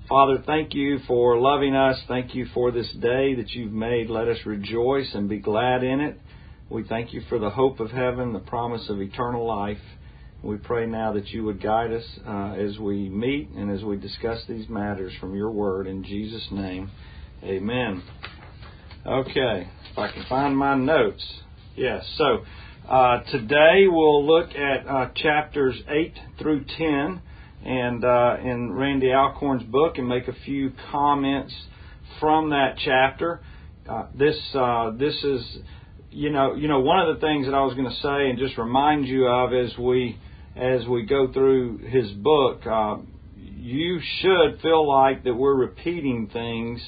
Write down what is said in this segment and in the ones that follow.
Father, thank you for loving us. Thank you for this day that you've made. Let us rejoice and be glad in it. We thank you for the hope of heaven, the promise of eternal life. We pray now that you would guide us as we meet and as we discuss these matters from your word. In Jesus' name, amen. Okay, if I can find my notes. Yes, so today we'll look at chapters 8 through 10 and in Randy Alcorn's book and make a few comments from that chapter. This is, one of the things that I was going to say and just remind you of as we go through his book, you should feel like that we're repeating things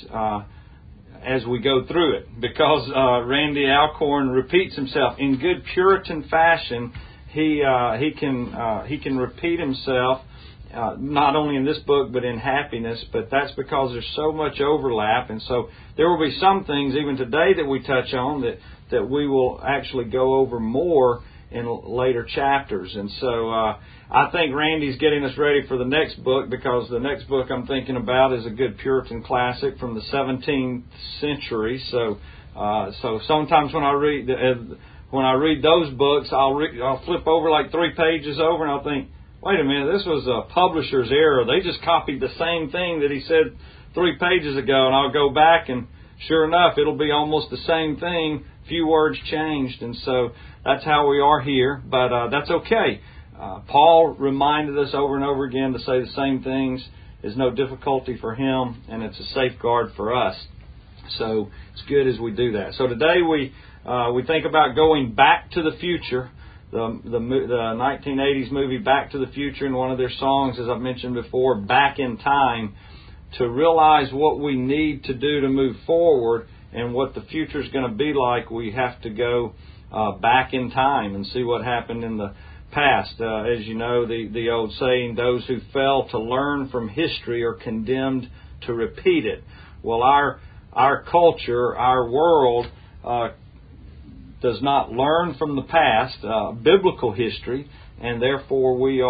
as we go through it, because Randy Alcorn repeats himself in good Puritan fashion. He can repeat himself not only in this book but in Happiness, but that's because there's so much overlap, and so there will be some things even today that we touch on that we will actually go over more in later chapters. And so I think Randy's getting us ready for the next book, because the next book I'm thinking about is a good Puritan classic from the 17th century. So sometimes when I read those books, I'll flip over like 3 pages over and I'll think, wait a minute, this was a publisher's error. They just copied the same thing that he said 3 pages ago, and I'll go back and sure enough, it'll be almost the same thing, few words changed. And so that's how we are here, but that's okay. Paul reminded us over and over again to say the same things is no difficulty for him, and it's a safeguard for us. So it's good as we do that. So today we think about going back to the future. The 1980s movie Back to the Future, in one of their songs, as I've mentioned before, Back in Time, to realize what we need to do to move forward and what the future is going to be like. We have to go back in time and see what happened in the past. As you know, the old saying, those who fail to learn from history are condemned to repeat it. Well, our culture, our world, does not learn from the past, biblical history, and therefore we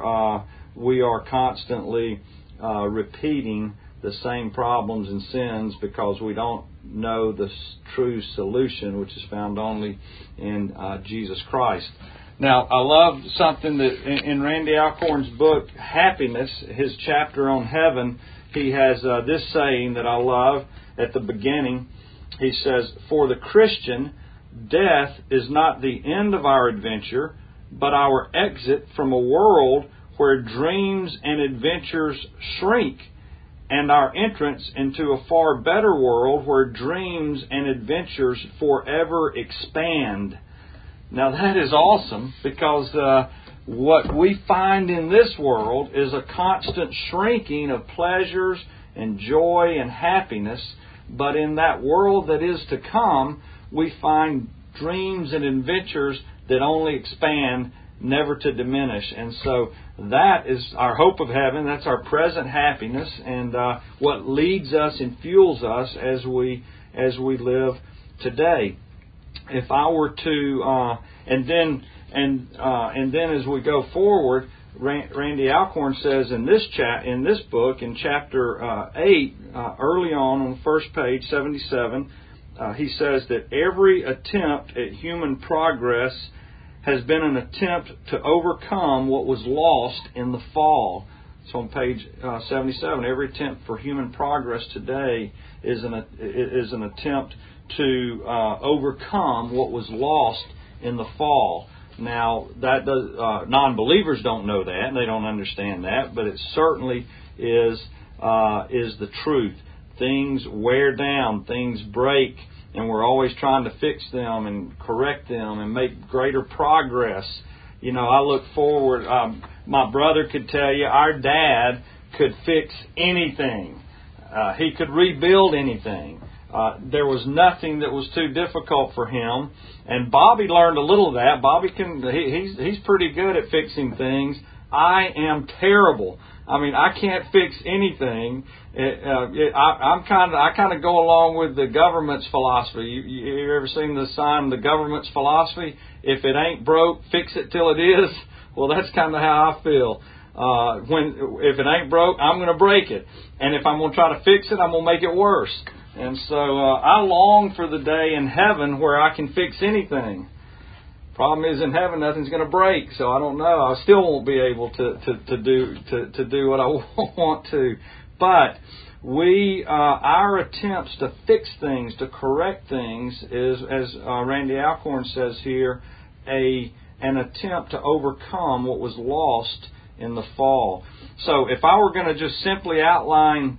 are constantly repeating the same problems and sins because we don't know the true solution, which is found only in Jesus Christ. Now, I love something that in Randy Alcorn's book, Happiness, his chapter on heaven, he has this saying that I love at the beginning. He says, "For the Christian, death is not the end of our adventure, but our exit from a world where dreams and adventures shrink, and our entrance into a far better world where dreams and adventures forever expand." Now that is awesome, because what we find in this world is a constant shrinking of pleasures and joy and happiness, but in that world that is to come, we find dreams and adventures that only expand, never to diminish. And so that is our hope of heaven. That's our present happiness, and what leads us and fuels us as we live today. If I were to, and then as we go forward, Randy Alcorn says in this book, in chapter 8, early on the first page, 77. He says that every attempt at human progress has been an attempt to overcome what was lost in the fall. So on page 77, every attempt for human progress today is an attempt to overcome what was lost in the fall. Now, that non-believers don't know that, and they don't understand that, but it certainly is the truth. Things wear down, things break, and we're always trying to fix them and correct them and make greater progress. I look forward. My brother could tell you our dad could fix anything. He could rebuild anything. There was nothing that was too difficult for him. And Bobby learned a little of that. Bobby he's pretty good at fixing things. I am terrible. I can't fix anything. I kind of go along with the government's philosophy. You ever seen the sign, the government's philosophy? If it ain't broke, fix it till it is. Well, that's kind of how I feel. If it ain't broke, I'm going to break it. And if I'm going to try to fix it, I'm going to make it worse. And so I long for the day in heaven where I can fix anything. Problem is, in heaven, nothing's going to break. So I don't know. I still won't be able to do what I want to. But our attempts to fix things, to correct things, is, as Randy Alcorn says here, an attempt to overcome what was lost in the fall. So if I were going to just simply outline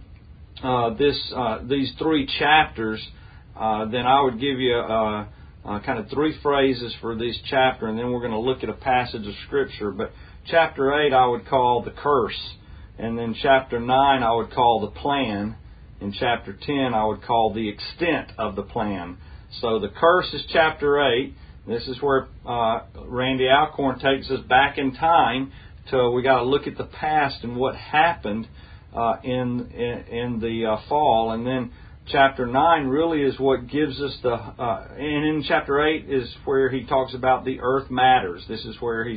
these 3 chapters, then I would give you kind of 3 phrases for this chapter, and then we're going to look at a passage of Scripture. But chapter 8 I would call the curse, and then chapter 9 I would call the plan, and chapter 10 I would call the extent of the plan. So the curse is chapter 8. This is where Randy Alcorn takes us back in time. We got to look at the past and what happened in the fall, and then chapter 9 really is what gives us and in chapter 8 is where he talks about the earth matters. This is where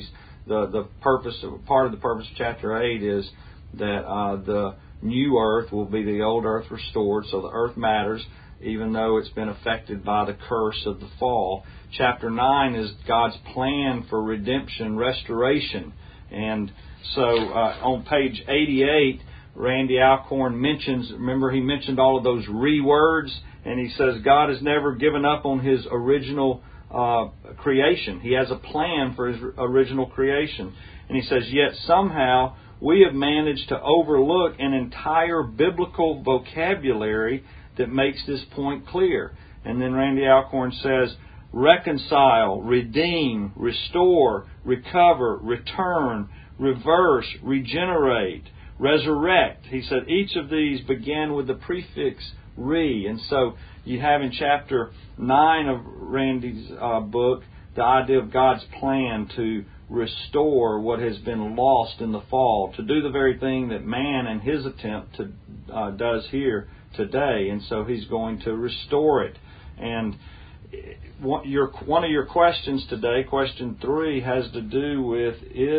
part of the purpose of chapter 8 is that the new earth will be the old earth restored. So the earth matters, even though it's been affected by the curse of the fall. Chapter 9 is God's plan for redemption, restoration. And so on page 88, Randy Alcorn he mentioned all of those words, and he says God has never given up on His original creation. He has a plan for His original creation. And he says, yet somehow we have managed to overlook an entire biblical vocabulary that makes this point clear. And then Randy Alcorn says, reconcile, redeem, restore, recover, return, reverse, regenerate, resurrect. He said each of these began with the prefix re. And so you have in chapter 9 of Randy's book the idea of God's plan to restore what has been lost in the fall, to do the very thing that man in his attempt does here today. And so He's going to restore it. And one of your questions today, question 3, has to do with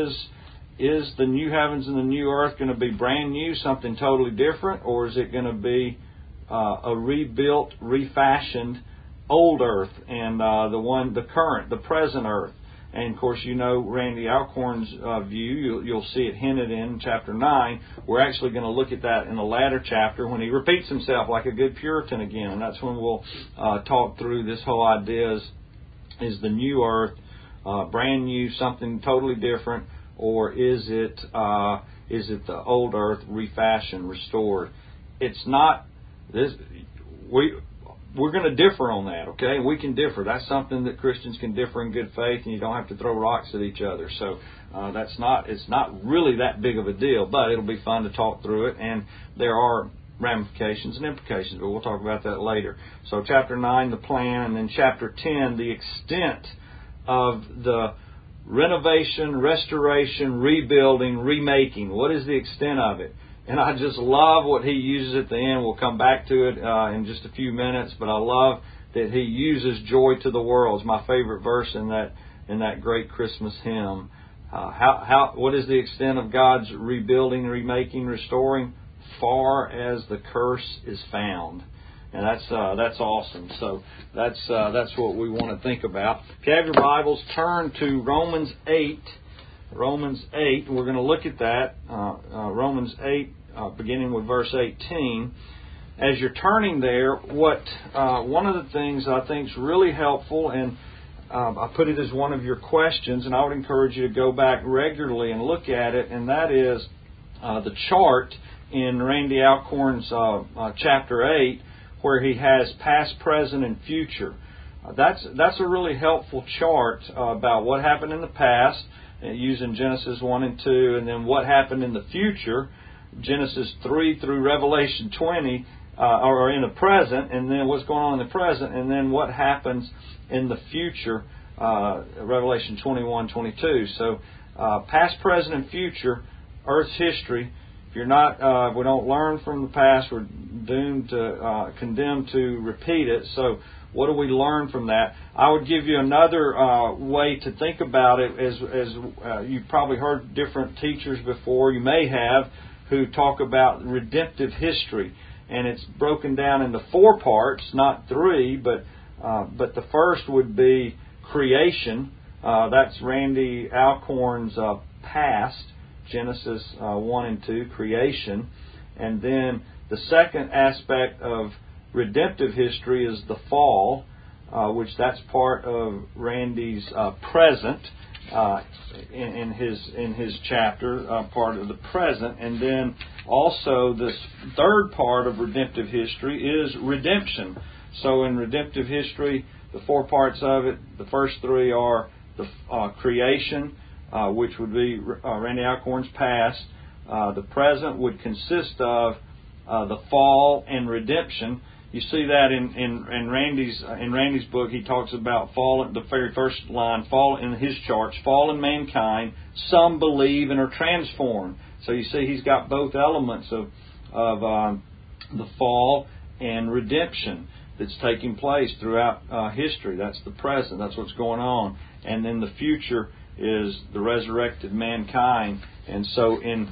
is the new heavens and the new earth going to be brand new, something totally different, or is it going to be a rebuilt, refashioned old earth and the present earth? And of course, you know Randy Alcorn's view. You'll see it hinted in chapter 9. We're actually going to look at that in the latter chapter when he repeats himself like a good Puritan again, and that's when we'll talk through this whole idea: is the new earth brand new, something totally different, or is it the old earth refashioned, restored? It's not this. We're going to differ on that, okay? We can differ. That's something that Christians can differ in good faith, and you don't have to throw rocks at each other. So it's not really that big of a deal, but it'll be fun to talk through it, and there are ramifications and implications, but we'll talk about that later. So chapter 9, the plan, and then chapter 10, the extent of the renovation, restoration, rebuilding, remaking. What is the extent of it? And I just love what he uses at the end. We'll come back to it in just a few minutes, but I love that he uses joy to the world. It's my favorite verse in that great Christmas hymn. What is the extent of God's rebuilding, remaking, restoring? Far as the curse is found. And that's awesome. So that's what we want to think about. If you have your Bibles, turn to Romans 8. Romans 8. We're going to look at that. Romans 8, beginning with verse 18. As you're turning there, one of the things I think is really helpful, and I put it as one of your questions, and I would encourage you to go back regularly and look at it, and that is the chart in Randy Alcorn's chapter 8, where he has past, present, and future. That's a really helpful chart about what happened in the past, using Genesis 1 and 2, and then what happened in the future, Genesis 3 through Revelation 20, or in the present, and then what's going on in the present, and then what happens in the future, Revelation 21, 22. So past, present, and future, Earth's history. If we don't learn from the past, we're condemned to repeat it. So What do we learn from that? I would give you another way to think about it. As you've probably heard different teachers before, you may have, who talk about redemptive history. And it's broken down into 4 parts, not 3, but the first would be creation. That's Randy Alcorn's past, Genesis 1 and 2, creation. And then the second aspect of redemptive history is the fall, which that's part of Randy's present in his chapter, part of the present. And then also this third part of redemptive history is redemption. So in redemptive history, the 4 parts of it, the first 3 are the creation, which would be Randy Alcorn's past. The present would consist of the fall and redemption. You see that in Randy's book. He talks about fallen. The very first line, fall in his charts, fallen mankind. Some believe and are transformed. So you see, he's got both elements of the fall and redemption that's taking place throughout history. That's the present. That's what's going on. And then the future is the resurrected mankind. And so in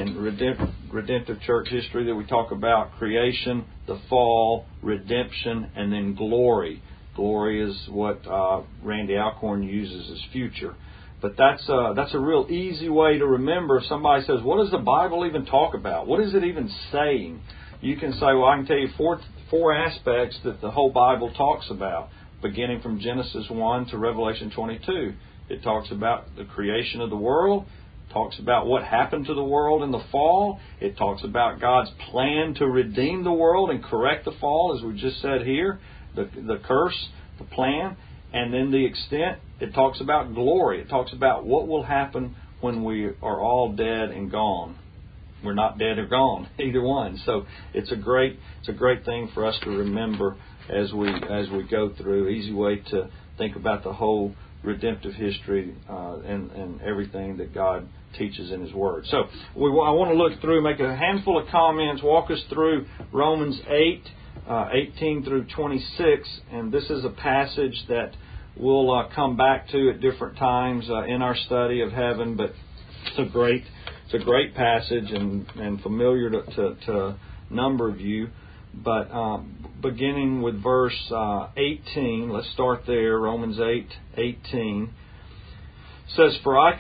redemptive church history that we talk about creation, the fall, redemption, and then glory. Glory is what Randy Alcorn uses as future. But that's a real easy way to remember. If somebody says, what does the Bible even talk about? What is it even saying? You can say, well, I can tell you four aspects that the whole Bible talks about, beginning from Genesis 1 to Revelation 22. It talks about the creation of the world. Talks about what happened to the world in the fall. It talks about God's plan to redeem the world and correct the fall, as we just said here, the curse, the plan, and then the extent. It talks about glory. It talks about what will happen when we are all dead and gone. We're not dead or gone, either one. So it's a great thing for us to remember as we go through. Easy way to think about the whole redemptive history and everything that God teaches in His Word. So I want to look through, make a handful of comments, walk us through Romans 8:18 through 26, and this is a passage that we'll come back to at different times in our study of heaven. But it's a great passage and familiar to a number of you. But beginning with verse 18, let's start there, Romans 8:18. Says,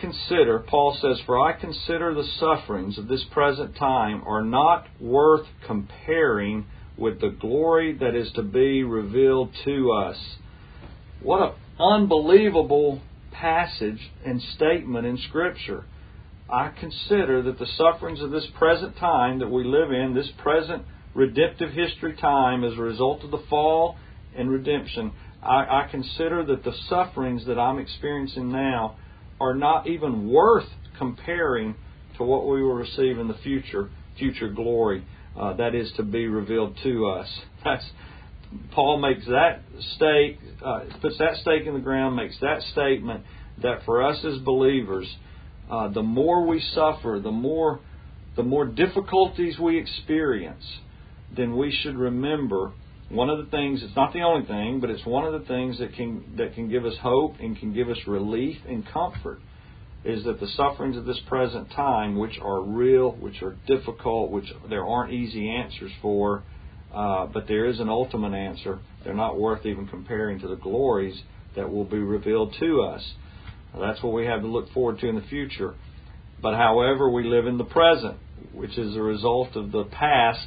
Paul says, for I consider the sufferings of this present time are not worth comparing with the glory that is to be revealed to us. What an unbelievable passage and statement in Scripture. I consider that the sufferings of this present time that we live in, this present redemptive history time as a result of the fall and redemption, I consider that the sufferings that I'm experiencing now are not even worth comparing to what we will receive in the future glory that is to be revealed to us. Paul makes that puts that stake in the ground, makes that statement that for us as believers, the more we suffer, the more difficulties we experience, then we should remember one of the things, it's not the only thing, but it's one of the things that can give us hope and can give us relief and comfort, is that the sufferings of this present time, which are real, which are difficult, which there aren't easy answers for, but there is an ultimate answer. They're not worth even comparing to the glories that will be revealed to us. That's what we have to look forward to in the future. But however, we live in the present, which is a result of the past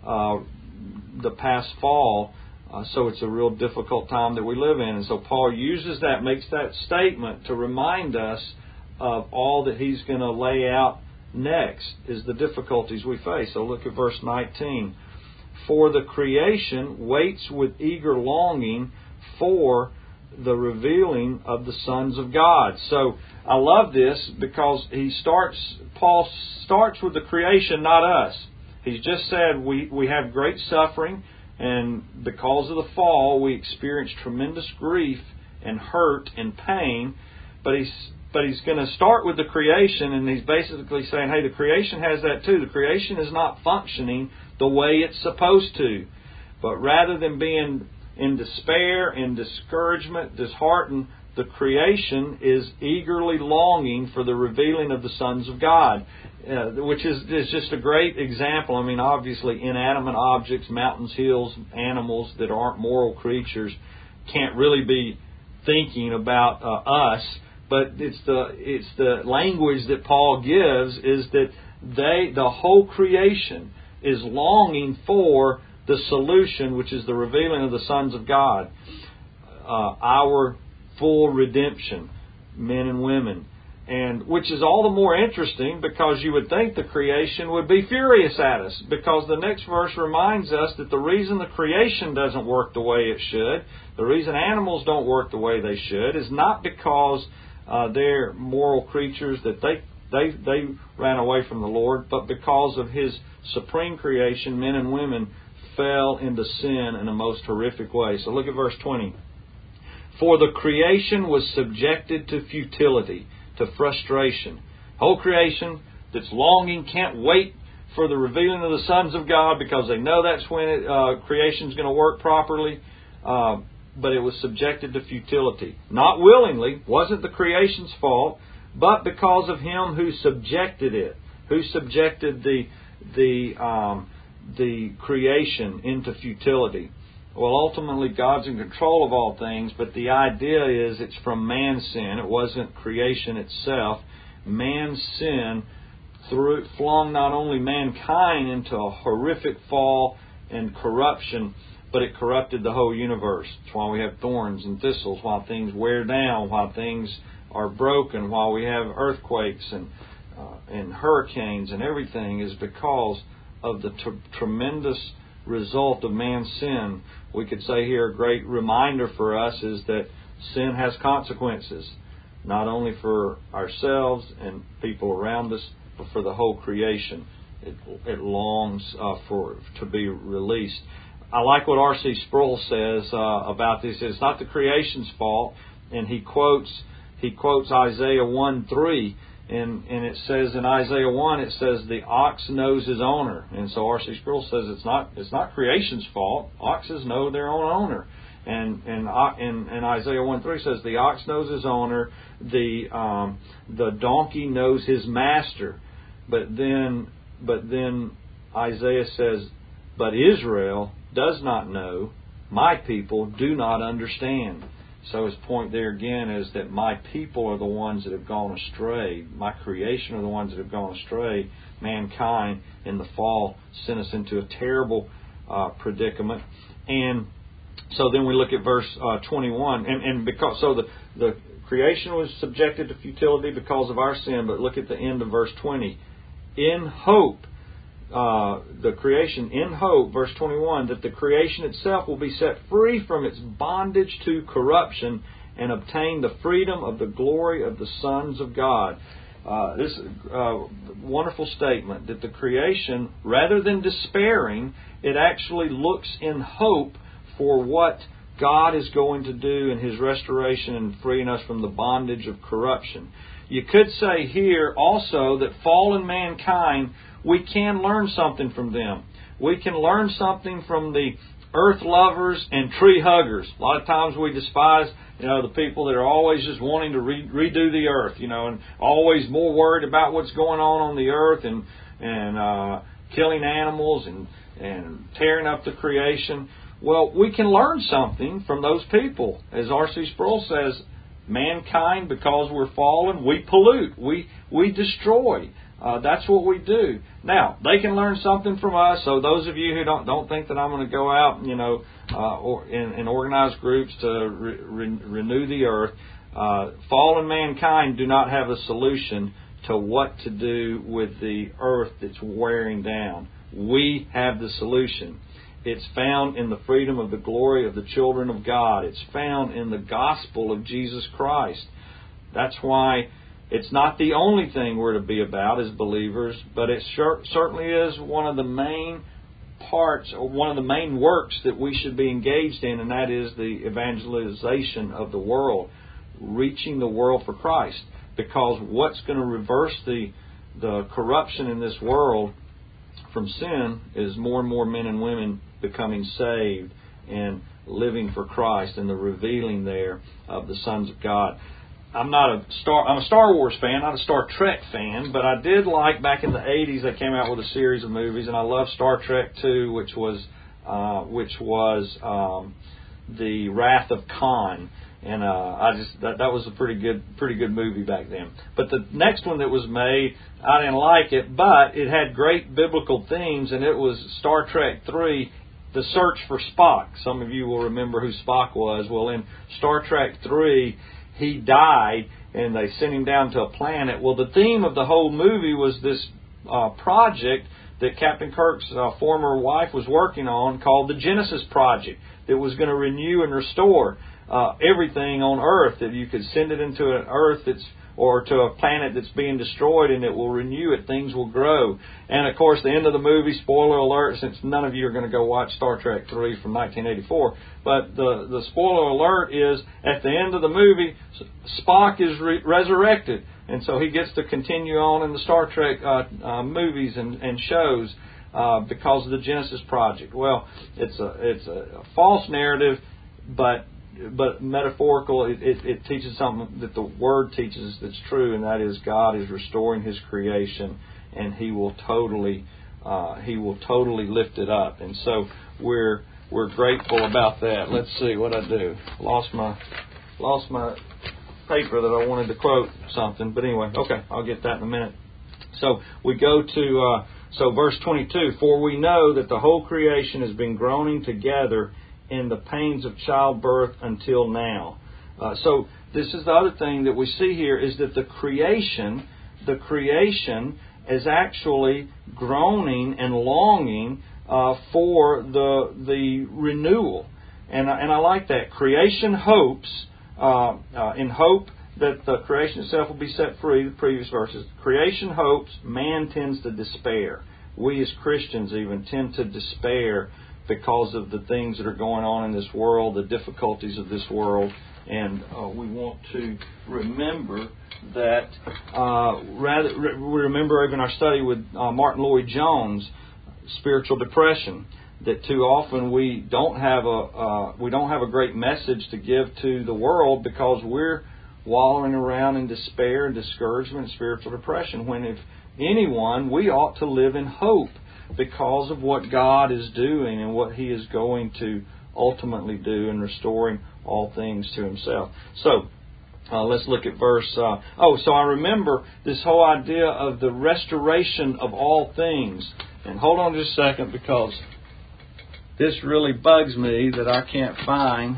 fall. So it's a real difficult time that we live in. And so Paul uses that, makes that statement to remind us of all that he's going to lay out next is the difficulties we face. So look at verse 19. For the creation waits with eager longing for the revealing of the sons of God. So I love this because Paul starts with the creation, not us. He's just said we have great suffering, and because of the fall, we experience tremendous grief and hurt and pain. But he's going to start with the creation, and he's basically saying, hey, the creation has that too. The creation is not functioning the way it's supposed to. But rather than being in despair, in discouragement, disheartened, the creation is eagerly longing for the revealing of the sons of God, which is just a great example. I mean, obviously, inanimate objects, mountains, hills, animals that aren't moral creatures can't really be thinking about us, but it's the language that Paul gives is that the whole creation is longing for the solution, which is the revealing of the sons of God, our full redemption, men and women. And which is all the more interesting because you would think the creation would be furious at us, because the next verse reminds us that the reason the creation doesn't work the way it should, the reason animals don't work the way they should, is not because they're moral creatures that they ran away from the Lord, but because of His supreme creation, men and women fell into sin in a most horrific way. So look at verse 20. For the creation was subjected to futility, to frustration. Whole creation that's longing, can't wait for the revealing of the sons of God because they know that's when creation's going to work properly. But it was subjected to futility. Not willingly, wasn't the creation's fault, but because of Him who subjected it, who subjected the creation into futility. Well, ultimately, God's in control of all things, but the idea is it's from man's sin. It wasn't creation itself. Man's sin flung not only mankind into a horrific fall and corruption, but it corrupted the whole universe. That's why we have thorns and thistles, why things wear down, why things are broken, why we have earthquakes and hurricanes and everything, is because of the tremendous result of man's sin. We could say here a great reminder for us is that sin has consequences, not only for ourselves and people around us, but for the whole creation. It longs to be released. I like what R.C. Sproul says about this. It's not the creation's fault, and he quotes Isaiah 1:3. And it says in Isaiah 1, it says the ox knows his owner. And so R.C. Sproul says it's not creation's fault. Oxes know their own owner. And Isaiah 1:3 says the ox knows his owner, the donkey knows his master. But then Isaiah says, but Israel does not know, my people do not understand. So his point there again is that my people are the ones that have gone astray. My creation are the ones that have gone astray. Mankind in the fall sent us into a terrible predicament. And so then we look at verse 21. And because the creation was subjected to futility because of our sin. But look at the end of verse 20. In hope, the creation in hope, verse 21, that the creation itself will be set free from its bondage to corruption and obtain the freedom of the glory of the sons of God. This wonderful statement that the creation, rather than despairing, it actually looks in hope for what God is going to do in His restoration and freeing us from the bondage of corruption. You could say here also that fallen mankind, we can learn something from them. We can learn something from the earth lovers and tree huggers. A lot of times we despise, the people that are always just wanting to redo the earth, and always more worried about what's going on the earth and killing animals and tearing up the creation. Well, we can learn something from those people. As R.C. Sproul says, mankind, because we're fallen, we pollute, we destroy. That's what we do. Now, they can learn something from us. So those of you who don't think that I'm going to go out, or in organized groups to renew the earth, fallen mankind do not have a solution to what to do with the earth that's wearing down. We have the solution. It's found in the freedom of the glory of the children of God. It's found in the gospel of Jesus Christ. That's why it's not the only thing we're to be about as believers, but it certainly is one of the main parts, or one of the main works that we should be engaged in, and that is the evangelization of the world, reaching the world for Christ. Because what's going to reverse the corruption in this world from sin is more and more men and women becoming saved in living for Christ and the revealing there of the sons of God. I'm a Star Wars fan, not a Star Trek fan, but I did like back in the 80s they came out with a series of movies, and I love Star Trek II, which was the Wrath of Khan, and that was a pretty good movie back then. But the next one that was made, I didn't like it, but it had great biblical themes, and it was Star Trek III, The Search for Spock. Some of you will remember who Spock was. Well, in Star Trek III, he died, and they sent him down to a planet. Well, the theme of the whole movie was this project that Captain Kirk's former wife was working on called the Genesis Project, that was going to renew and restore everything on Earth, that you could send it into an Earth or to a planet that's being destroyed, and it will renew it. Things will grow. And, of course, the end of the movie, spoiler alert, since none of you are going to go watch Star Trek III from 1984, but the spoiler alert is, at the end of the movie, Spock is resurrected. And so he gets to continue on in the Star Trek movies and shows because of the Genesis Project. Well, it's a false narrative, but metaphorical. It teaches something that the Word teaches that's true, and that is God is restoring His creation, and He will totally lift it up. And so we're grateful about that. Let's see what I do. Lost my paper that I wanted to quote something, but anyway, okay, I'll get that in a minute. So we go to verse 22. For we know that the whole creation has been groaning together in the pains of childbirth until now. So this is the other thing that we see here, is that the creation is actually groaning and longing for the renewal, and I like that. Creation hopes in hope that the creation itself will be set free. The previous verses. Creation hopes. Man tends to despair. We as Christians even tend to despair because of the things that are going on in this world, the difficulties of this world, and we want to remember that. We remember even our study with Martin Lloyd-Jones, spiritual depression. That too often we don't have a great message to give to the world because we're wallowing around in despair and discouragement and spiritual depression. When if anyone, we ought to live in hope because of what God is doing and what He is going to ultimately do in restoring all things to Himself. So let's look at verse. So I remember this whole idea of the restoration of all things. And hold on just a second, because this really bugs me that I can't find.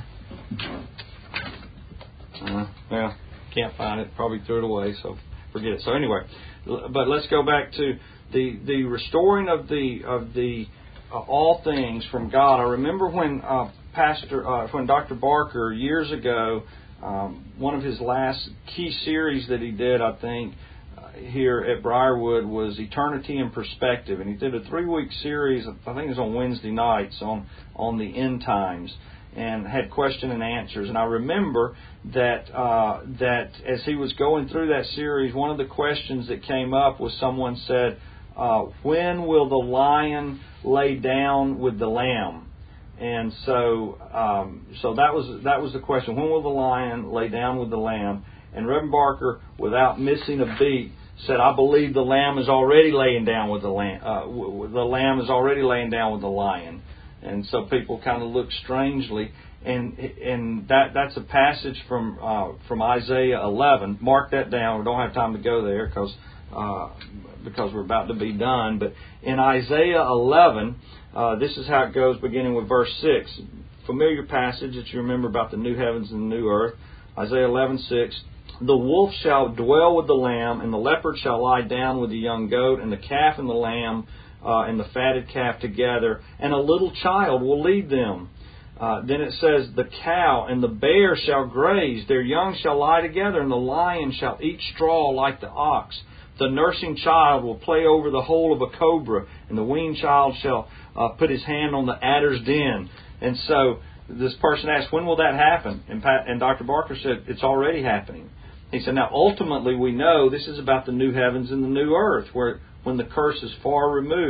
Can't find it. Probably threw it away, so forget it. So anyway, but let's go back to the restoring of the all things from God. I remember when when Dr. Barker years ago, one of his last key series that he did, I think, here at Briarwood was Eternity in Perspective, and he did a 3-week series. I think it was on Wednesday nights on the end times, and had question and answers. And I remember that as he was going through that series, one of the questions that came up was someone said, "When will the lion lay down with the lamb?" And so that was the question. When will the lion lay down with the lamb? And Reverend Barker, without missing a beat, said, "I believe the lamb is already laying down with the lamb. The lamb is already laying down with the lion." And so people kind of look strangely, and that's a passage from Isaiah 11. Mark that down. We don't have time to go there because we're about to be done. But in Isaiah 11, this is how it goes, beginning with verse 6. Familiar passage that you remember about the new heavens and the new earth. Isaiah 11:6. The wolf shall dwell with the lamb, and the leopard shall lie down with the young goat, and the calf and the lamb and the fatted calf together, and a little child will lead them. Then it says, the cow and the bear shall graze, their young shall lie together, and the lion shall eat straw like the ox. The nursing child will play over the hole of a cobra, and the weaned child shall put his hand on the adder's den. And so this person asked, when will that happen? And Dr. Barker said, it's already happening. He said, now ultimately we know this is about the new heavens and the new earth, when the curse is far removed.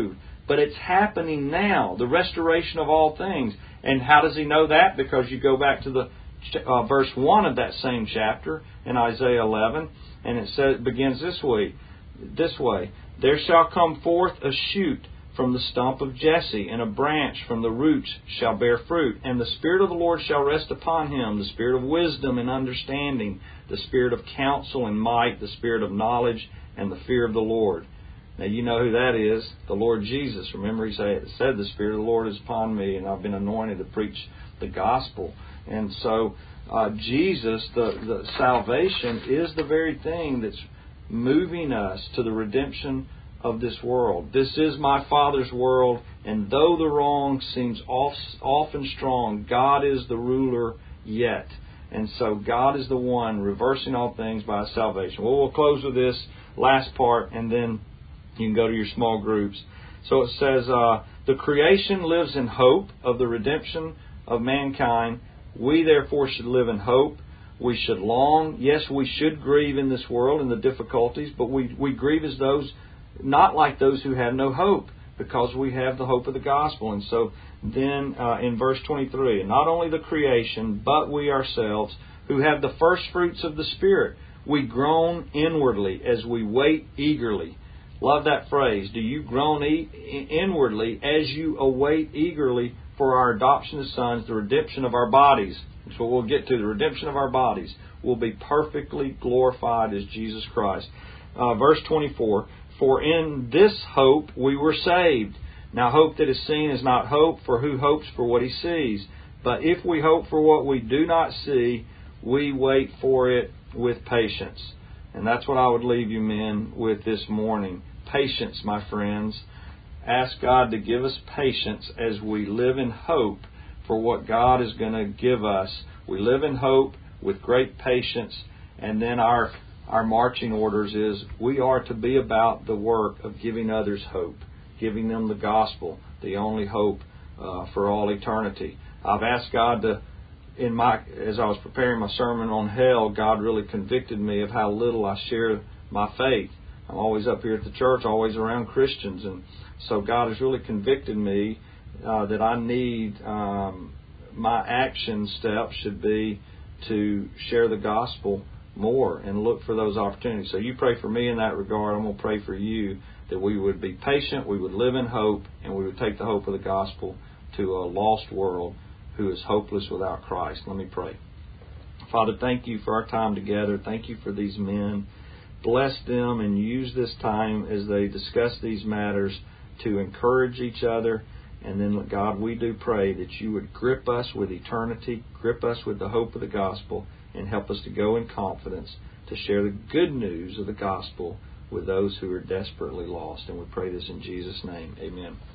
but it's happening now, the restoration of all things. And how does he know that? Because you go back to the verse 1 of that same chapter in Isaiah 11, and it begins this way, there shall come forth a shoot from the stump of Jesse, and a branch from the roots shall bear fruit. And the Spirit of the Lord shall rest upon him, the Spirit of wisdom and understanding, the Spirit of counsel and might, the Spirit of knowledge and the fear of the Lord. Now you know who that is, the Lord Jesus. Remember he said, the Spirit of the Lord is upon me, and I've been anointed to preach the gospel. And so Jesus, the salvation, is the very thing that's moving us to the redemption of this world. This is my Father's world, and though the wrong seems often strong, God is the ruler yet. And so God is the one reversing all things by salvation. Well, we'll close with this last part, and then you can go to your small groups. So it says, the creation lives in hope of the redemption of mankind. We therefore should live in hope. We should long. Yes, we should grieve in this world in the difficulties, but we grieve as those, not like those who have no hope, because we have the hope of the gospel. And so then in verse 23, and not only the creation, but we ourselves, who have the first fruits of the Spirit, we groan inwardly as we wait eagerly. Love that phrase. Do you groan inwardly as you await eagerly for our adoption as sons, the redemption of our bodies? That's what we'll get to. The redemption of our bodies will be perfectly glorified as Jesus Christ. Verse 24, for in this hope we were saved. Now hope that is seen is not hope, for who hopes for what he sees? But if we hope for what we do not see, we wait for it with patience. And that's what I would leave you men with this morning. Patience, my friends. Ask God to give us patience as we live in hope for what God is going to give us. We live in hope with great patience, and then our marching orders is we are to be about the work of giving others hope, giving them the gospel, the only hope for all eternity. I've asked God to, as I was preparing my sermon on hell, God really convicted me of how little I share my faith. I'm always up here at the church, always around Christians, and so God has really convicted me that I need, my action steps should be to share the gospel more and look for those opportunities. So you pray for me in that regard. I'm going to pray for you that we would be patient, we would live in hope, and we would take the hope of the gospel to a lost world who is hopeless without Christ. Let me pray. Father, thank you for our time together. Thank you for these men. Bless them and use this time as they discuss these matters to encourage each other. And then, God, we do pray that you would grip us with eternity, grip us with the hope of the gospel, and help us to go in confidence to share the good news of the gospel with those who are desperately lost. And we pray this in Jesus' name. Amen.